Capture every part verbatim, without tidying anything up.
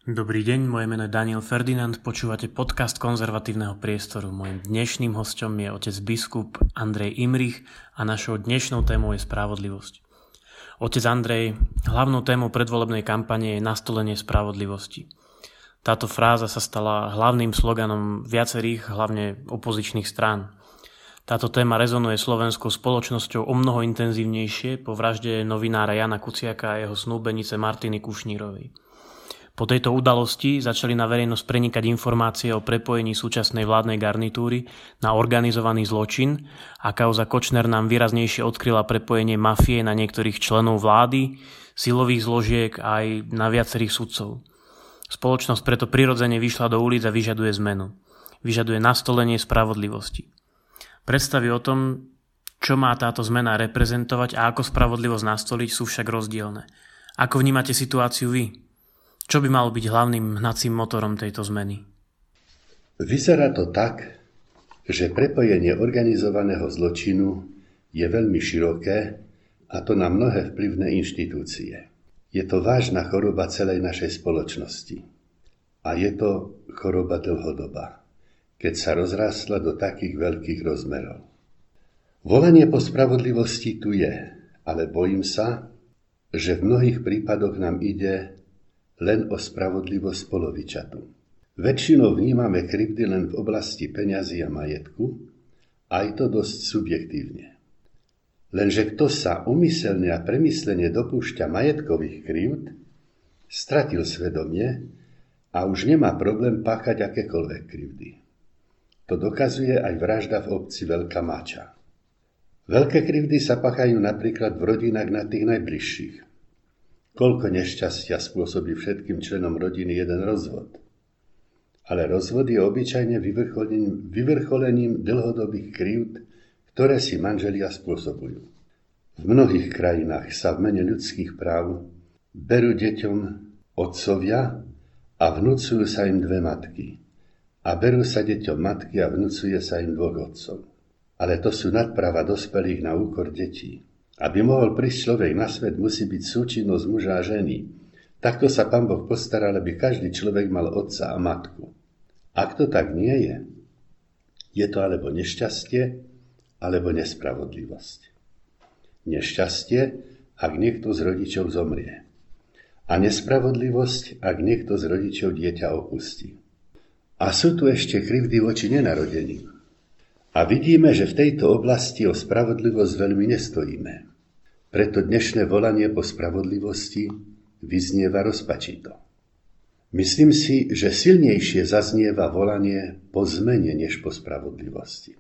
Dobrý deň, moje meno je Daniel Ferdinand, počúvate podcast konzervatívneho priestoru. Mojím dnešným hosťom je otec biskup Andrej Imrich a našou dnešnou témou je spravodlivosť. Otec Andrej, hlavnou témou predvolebnej kampane je nastolenie spravodlivosti. Táto fráza sa stala hlavným sloganom viacerých, hlavne opozičných strán. Táto téma rezonuje slovenskou spoločnosťou o mnoho intenzívnejšie po vražde novinára Jana Kuciaka a jeho snúbenice Martiny Kušnírovej. Po tejto udalosti začali na verejnosť prenikať informácie o prepojení súčasnej vládnej garnitúry na organizovaný zločin a kauza Kočner nám výraznejšie odkryla prepojenie mafie na niektorých členov vlády, silových zložiek a aj na viacerých sudcov. Spoločnosť preto prirodzene vyšla do ulic a vyžaduje zmenu. Vyžaduje nastolenie spravodlivosti. Predstavy o tom, čo má táto zmena reprezentovať a ako spravodlivosť nastoliť, sú však rozdielne. Ako vnímate situáciu vy? Čo by malo byť hlavným hnacím motorom tejto zmeny? Vyzerá to tak, že prepojenie organizovaného zločinu je veľmi široké, a to na mnohé vplyvné inštitúcie. Je to vážna choroba celej našej spoločnosti. A je to choroba dlhodobá, keď sa rozrástla do takých veľkých rozmerov. Volanie po spravodlivosti tu je, ale bojím sa, že v mnohých prípadoch nám ide len o spravodlivosť polovičatú. Väčšinou vnímame krivdy len v oblasti peňazí a majetku, aj to dosť subjektívne. Lenže kto sa úmyselne a premyslene dopúšťa majetkových krivd, stratil svedomie a už nemá problém páchať akékoľvek krivdy. To dokazuje aj vražda v obci Veľká Mača. Veľké krivdy sa páchajú napríklad v rodinách na tých najbližších. Koľko nešťastia spôsobí všetkým členom rodiny jeden rozvod. Ale rozvod je obyčajne vyvrcholením, vyvrcholením dlhodobých krivd, ktoré si manželia spôsobujú. V mnohých krajinách sa v mene ľudských práv berú deťom otcovia a vnúcujú sa im dve matky. A berú sa deťom matky a vnúcuje sa im dvoch otcov. Ale to sú nadpráva dospelých na úkor detí. Aby mohol prísť človek na svet, musí byť súčinnosť muža a ženy. Takto sa Pán Boh postaral, aby každý človek mal otca a matku. Ak to tak nie je, je to alebo nešťastie, alebo nespravodlivosť. Nešťastie, ak niekto z rodičov zomrie. A nespravodlivosť, ak niekto z rodičov dieťa opustí. A sú tu ešte krivdy voči nenarodeným. A vidíme, že v tejto oblasti o spravodlivosť veľmi nestojíme. Preto dnešné volanie po spravodlivosti vyznieva rozpačito. Myslím si, že silnejšie zaznieva volanie po zmene než po spravodlivosti.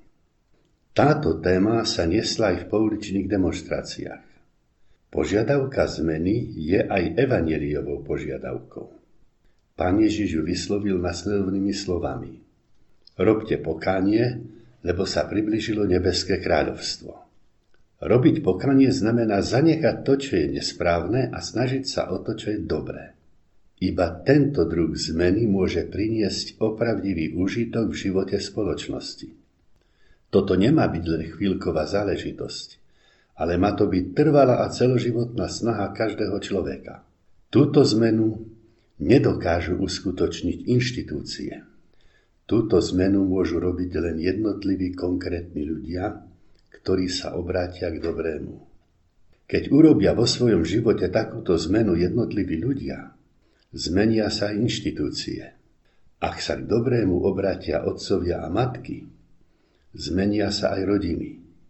Táto téma sa niesla aj v pouličných demonštráciách. Požiadavka zmeny je aj evanjeliovou požiadavkou. Pán Ježiš ju vyslovil nasledovnými slovami. Robte pokánie, lebo sa priblížilo nebeské kráľovstvo. Robiť pokánie znamená zanechať to, čo je nesprávne a snažiť sa o to, čo je dobré. Iba tento druh zmeny môže priniesť opravdivý úžitok v živote spoločnosti. Toto nemá byť len chvíľková záležitosť, ale má to byť trvalá a celoživotná snaha každého človeka. Túto zmenu nedokážu uskutočniť inštitúcie. Túto zmenu môžu robiť len jednotliví konkrétni ľudia, ktorí sa obrátia k dobrému. Keď urobia vo svojom živote takúto zmenu jednotliví ľudia, zmenia sa inštitúcie. Ak sa k dobrému obrátia otcovia a matky, zmenia sa aj rodiny.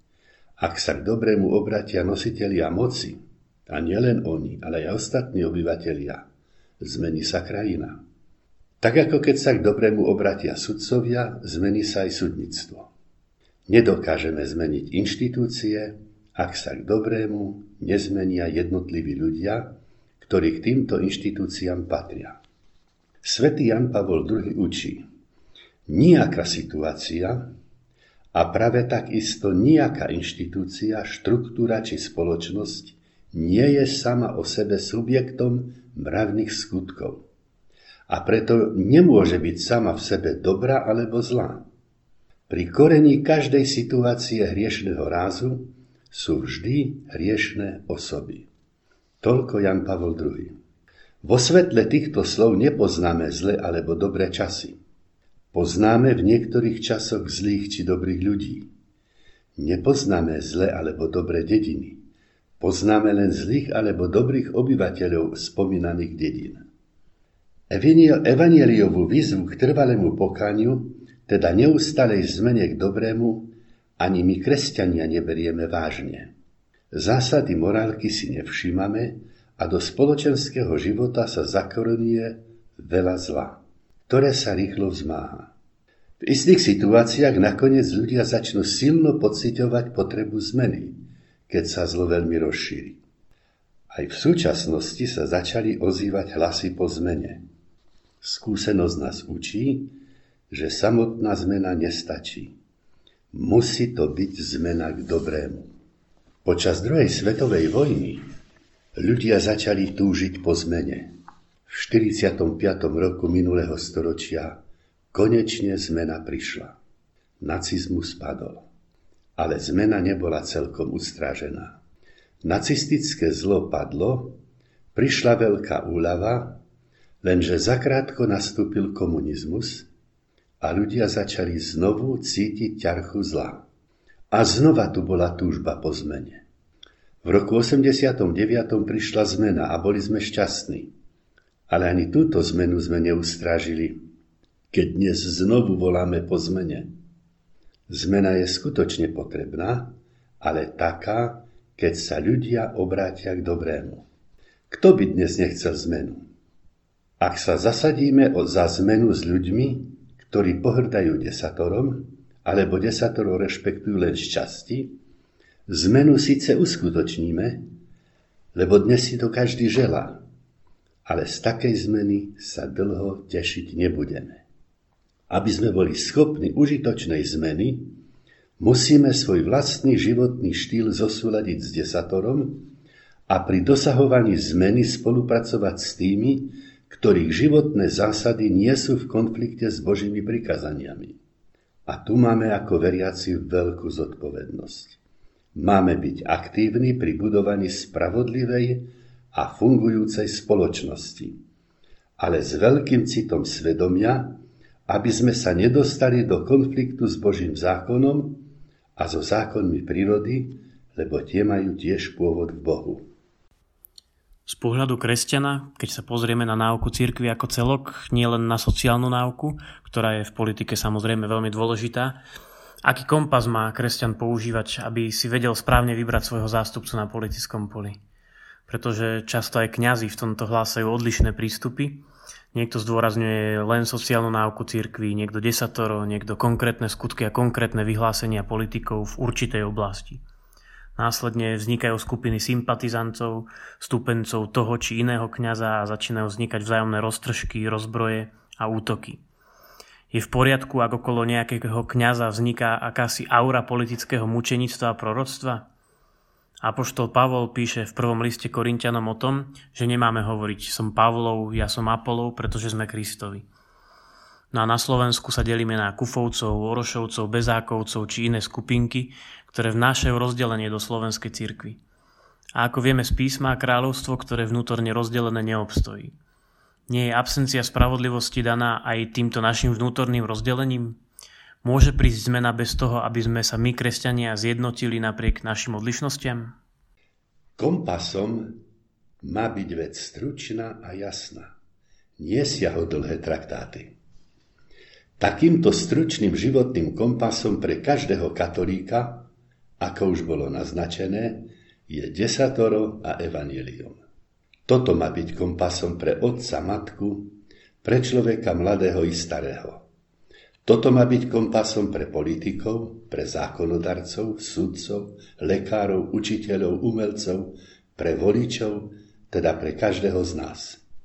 Ak sa k dobrému obrátia nositelia moci, a nielen oni, ale aj ostatní obyvatelia, zmení sa krajina. Tak ako keď sa k dobrému obrátia sudcovia, zmení sa aj súdnictvo. Nedokážeme zmeniť inštitúcie, ak sa k dobrému nezmenia jednotliví ľudia, ktorí k týmto inštitúciám patria. Svätý Ján Pavol druhý učí, nijaká situácia a práve takisto nijaká inštitúcia, štruktúra či spoločnosť nie je sama o sebe subjektom mravných skutkov. A preto nemôže byť sama v sebe dobrá alebo zlá. Pri korení každej situácie hriešného rázu sú vždy hriešne osoby. Toľko Ján Pavol druhý. Vo svetle týchto slov nepoznáme zlé alebo dobré časy. Poznáme v niektorých časoch zlých či dobrých ľudí. Nepoznáme zlé alebo dobré dediny. Poznáme len zlých alebo dobrých obyvateľov spomínaných dedín. Evanjeliovú výzvu k trvalému pokániu, teda neustalej zmene k dobrému, ani my kresťania neberieme vážne. Zásady morálky si nevšímame a do spoločenského života sa zakorenuje veľa zla, ktoré sa rýchlo vzmáha. V istých situáciách nakoniec ľudia začnú silno pociťovať potrebu zmeny, keď sa zlo veľmi rozšíri. Aj v súčasnosti sa začali ozývať hlasy po zmene. Skúsenosť nás učí, že samotná zmena nestačí. Musí to byť zmena k dobrému. Počas druhej svetovej vojny ľudia začali túžiť po zmene. V štyridsiatom piatom roku minulého storočia konečne zmena prišla. Nacizmus padol. Ale zmena nebola celkom ustrážená. Nacistické zlo padlo, prišla veľká úľava, lenže zakrátko nastúpil komunizmus a ľudia začali znovu cítiť ťarchu zla. A znova tu bola túžba po zmene. V roku osemdesiatom deviatom prišla zmena a boli sme šťastní. Ale ani túto zmenu sme neustrážili, keď dnes znovu voláme po zmene. Zmena je skutočne potrebná, ale taká, keď sa ľudia obrátia k dobrému. Kto by dnes nechcel zmenu? Ak sa zasadíme za zmenu s ľuďmi, ktorí pohrdajú desatorom, alebo desatoro rešpektujú len šťastí, zmenu síce uskutočníme, lebo dnes si to každý želá, ale z takej zmeny sa dlho tešiť nebudeme. Aby sme boli schopní užitočnej zmeny, musíme svoj vlastný životný štýl zosúladiť s desatorom a pri dosahovaní zmeny spolupracovať s tými, ktorých životné zásady nie sú v konflikte s Božími prikazaniami. A tu máme ako veriaci veľkú zodpovednosť. Máme byť aktívni pri budovaní spravodlivej a fungujúcej spoločnosti, ale s veľkým citom svedomia, aby sme sa nedostali do konfliktu s Božím zákonom a so zákonmi prírody, lebo tie majú tiež pôvod v Bohu. Z pohľadu kresťana, keď sa pozrieme na náuku cirkvi ako celok, nie len na sociálnu náuku, ktorá je v politike samozrejme veľmi dôležitá, aký kompas má kresťan používať, aby si vedel správne vybrať svojho zástupcu na politickom poli? Pretože často aj kňazi v tomto hlásajú odlišné prístupy. Niekto zdôrazňuje len sociálnu náuku cirkvi, niekto desatoro, niekto konkrétne skutky a konkrétne vyhlásenia politikov v určitej oblasti. Následne vznikajú skupiny sympatizantov, stúpencov toho či iného kňaza a začínajú vznikať vzájomné roztržky, rozbroje a útoky. Je v poriadku, ak okolo nejakého kňaza vzniká akási aura politického mučenictva a proroctva? Apoštol Pavol píše v prvom liste Korinťanom o tom, že nemáme hovoriť som Pavlov, ja som Apolov, pretože sme Kristovi. No a na Slovensku sa delíme na Kufovcov, Orošovcov, Bezákovcov či iné skupinky, ktoré vnášajú rozdelenie do slovenskej cirkvi. A ako vieme z písma, kráľovstvo, ktoré vnútorne rozdelené, neobstojí. Nie je absencia spravodlivosti daná aj týmto našim vnútorným rozdelením? Môže prísť zmena bez toho, aby sme sa my, kresťania, zjednotili napriek našim odlišnostiam? Kompasom má byť vec stručná a jasná. Nie siahodlhé traktáty. Takýmto stručným životným kompasom pre každého katolíka, ako už bolo naznačené, je desatoro a evanjelium. Toto má byť kompasom pre otca, matku, pre človeka mladého i starého. Toto má byť kompasom pre politikov, pre zákonodarcov, sudcov, lekárov, učiteľov, umelcov, pre voličov, teda pre každého z nás.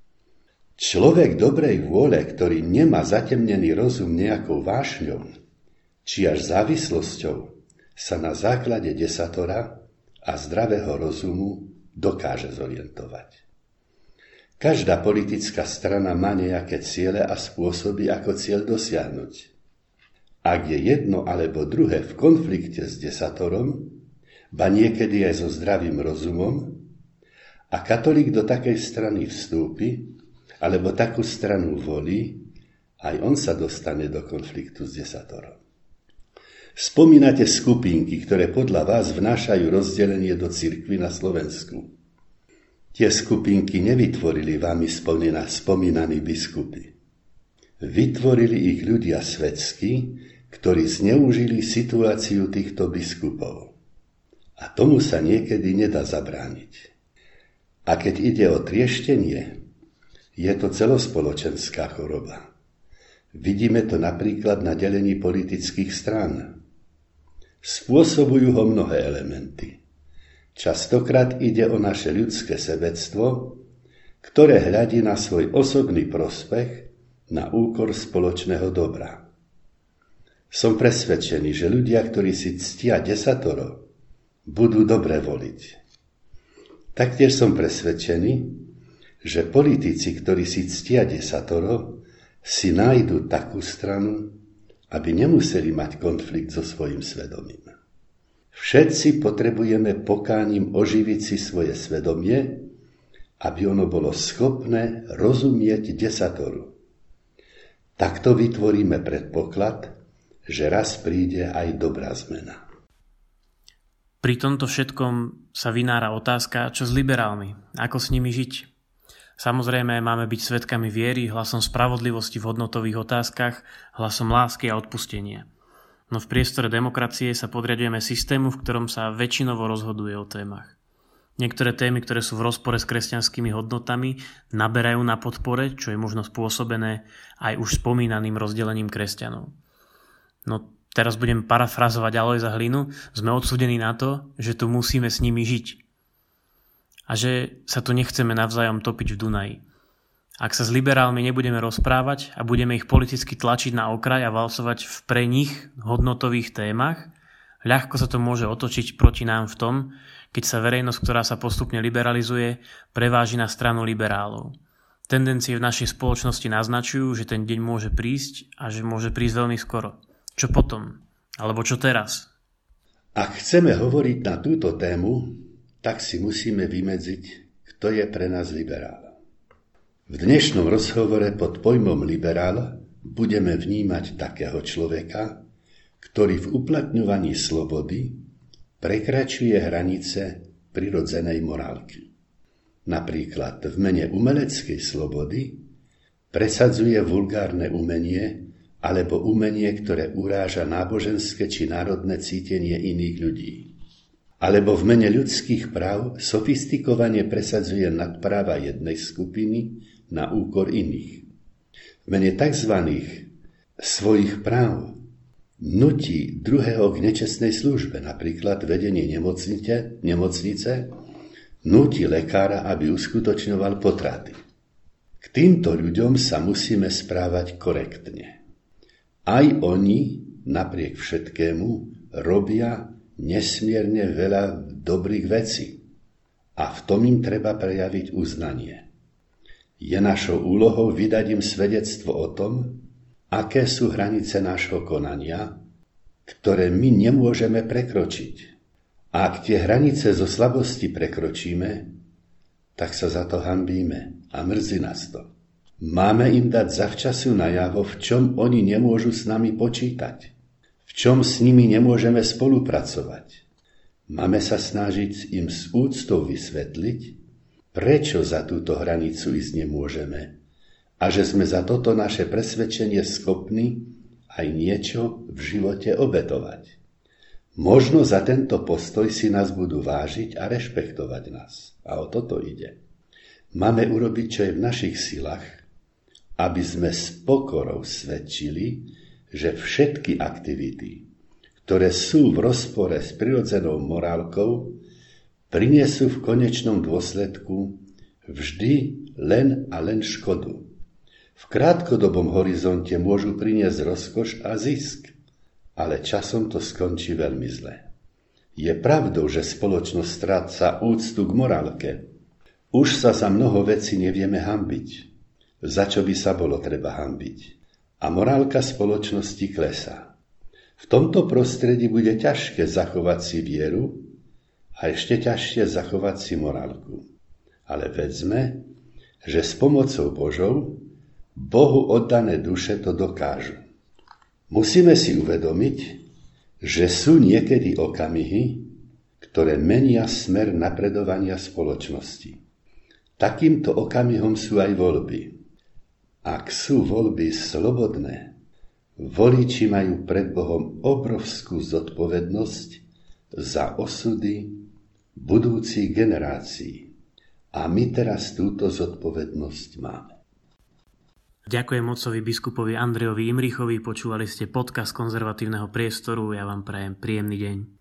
Človek dobrej vôle, ktorý nemá zatemnený rozum nejakou vášňou, či až závislosťou, sa na základe desatora a zdravého rozumu dokáže zorientovať. Každá politická strana má nejaké ciele a spôsoby, ako cieľ dosiahnuť. Ak je jedno alebo druhé v konflikte s desatorom, ba niekedy aj so zdravým rozumom, a katolík do takej strany vstúpi, alebo takú stranu volí, aj on sa dostane do konfliktu s desatorom. Spomínate skupinky, ktoré podľa vás vnášajú rozdelenie do cirkvi na Slovensku. Tie skupinky nevytvorili vami spomínaní biskupy. Vytvorili ich ľudia svetskí, ktorí zneužili situáciu týchto biskupov. A tomu sa niekedy nedá zabrániť. A keď ide o trieštenie, je to celospoločenská choroba. Vidíme to napríklad na delení politických strán. Spôsobujú ho mnohé elementy. Častokrát ide o naše ľudské sebectvo, ktoré hľadí na svoj osobný prospech na úkor spoločného dobra. Som presvedčený, že ľudia, ktorí si ctia desatoro, budú dobre voliť. Taktiež som presvedčený, že politici, ktorí si ctia desatoro, si nájdu takú stranu, aby nemuseli mať konflikt so svojím svedomím. Všetci potrebujeme pokáním oživiť si svoje svedomie, aby ono bolo schopné rozumieť desatoru. Takto vytvoríme predpoklad, že raz príde aj dobrá zmena. Pri tomto všetkom sa vynára otázka, čo s liberálmi, ako s nimi žiť. Samozrejme, máme byť svedkami viery, hlasom spravodlivosti v hodnotových otázkach, hlasom lásky a odpustenia. No v priestore demokracie sa podriadujeme systému, v ktorom sa väčšinovo rozhoduje o témach. Niektoré témy, ktoré sú v rozpore s kresťanskými hodnotami, naberajú na podpore, čo je možno spôsobené aj už spomínaným rozdelením kresťanov. No teraz budem parafrazovať Alojza Hlinu, sme odsúdení na to, že tu musíme s nimi žiť. A že sa tu nechceme navzájom topiť v Dunaji. Ak sa s liberálmi nebudeme rozprávať a budeme ich politicky tlačiť na okraj a valcovať v pre nich hodnotových témach, ľahko sa to môže otočiť proti nám v tom, keď sa verejnosť, ktorá sa postupne liberalizuje, preváži na stranu liberálov. Tendencie v našej spoločnosti naznačujú, že ten deň môže prísť a že môže prísť veľmi skoro. Čo potom? Alebo čo teraz? Ak chceme hovoriť na túto tému, tak si musíme vymedziť, kto je pre nás liberál. V dnešnom rozhovore pod pojmom liberál budeme vnímať takého človeka, ktorý v uplatňovaní slobody prekračuje hranice prirodzenej morálky. Napríklad v mene umeleckej slobody presadzuje vulgárne umenie alebo umenie, ktoré uráža náboženské či národné cítenie iných ľudí. Alebo v mene ľudských práv sofistikovane presadzuje nadpráva jednej skupiny na úkor iných. V mene tzv. Svojich práv nutí druhého k nečestnej službe, napríklad vedenie nemocnice, nemocnice nutí lekára, aby uskutočňoval potraty. K týmto ľuďom sa musíme správať korektne. Aj oni, napriek všetkému, robia nesmierne veľa dobrých vecí a v tom im treba prejaviť uznanie. Je našou úlohou vydať im svedectvo o tom, aké sú hranice nášho konania, ktoré my nemôžeme prekročiť. A ak tie hranice zo slabosti prekročíme, tak sa za to hanbíme a mrzí nás to. Máme im dať zavčasu najavo, v čom oni nemôžu s nami počítať, v čom s nimi nemôžeme spolupracovať. Máme sa snažiť im s úctou vysvetliť, prečo za túto hranicu ísť nemôžeme a že sme za toto naše presvedčenie schopní aj niečo v živote obetovať. Možno za tento postoj si nás budú vážiť a rešpektovať nás. A o toto ide. Máme urobiť, čo je v našich silách, aby sme s pokorou svedčili, že všetky aktivity, ktoré sú v rozpore s prirodzenou morálkou, prinesú v konečnom dôsledku vždy len a len škodu. V krátkodobom horizonte môžu priniesť rozkoš a zisk, ale časom to skončí veľmi zle. Je pravdou, že spoločnosť stráca úctu k morálke. Už sa za mnoho vecí nevieme hanbiť, za čo by sa bolo treba hanbiť. A morálka spoločnosti klesá. V tomto prostredí bude ťažké zachovať si vieru a ešte ťažšie zachovať si morálku. Ale vedzme, že s pomocou Božou Bohu oddané duše to dokážu. Musíme si uvedomiť, že sú niekedy okamihy, ktoré menia smer napredovania spoločnosti. Takýmto okamihom sú aj voľby. Ak sú voľby slobodné, voliči majú pred Bohom obrovskú zodpovednosť za osudy budúcich generácií. A my teraz túto zodpovednosť máme. Ďakujem otcovi biskupovi Andrejovi Imrichovi, počúvali ste podcast konzervatívneho priestoru, ja vám prajem príjemný deň.